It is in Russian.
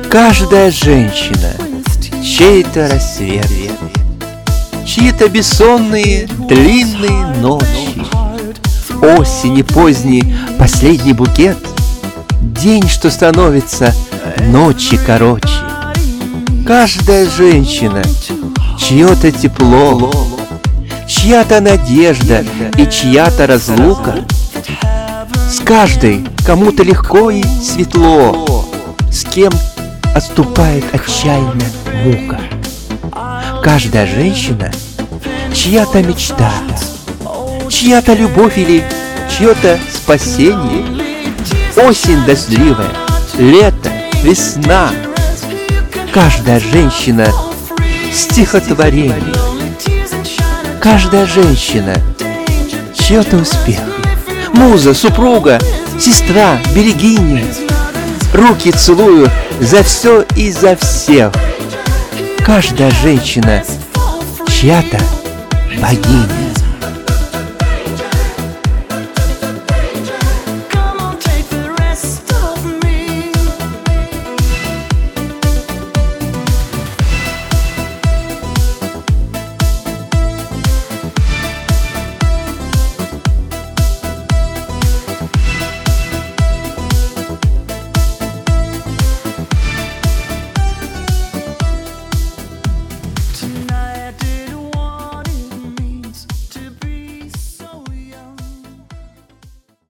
Каждая женщина — чей-то рассвет, чьи-то бессонные длинные ночи, осени поздний последний букет, день, что становится ночи короче. Каждая женщина — чье-то тепло, чья-то надежда и чья-то разлука. С каждой кому-то легко и светло, с кем отступает отчаянно мука. Каждая женщина — чья-то мечта, чья-то любовь или чье-то спасение. Осень дождливая, лето, весна. Каждая женщина — стихотворение. Каждая женщина — чьё-то успех. Муза, супруга, сестра, берегиня. Руки целую за все и за всех. Каждая женщина — чья-то богиня.